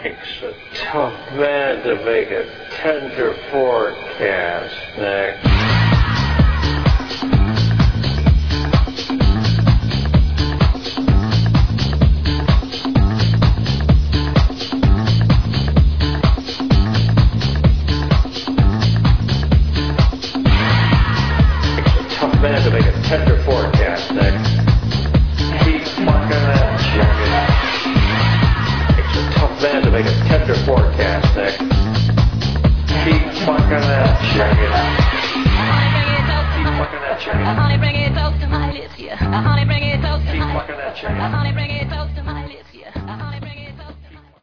Takes a tough man to make a tender forecast. Next. Man to make a tender forecast next. Keep fucking that jacket. It's a tough man to make a tender forecast next. Keep fucking that jacket. Keep fucking that jacket. Honey, bring it close to my lips, yeah. Honey, bring it close to my lips. Keep fucking that jacket. Honey, bring it close to my lips, yeah.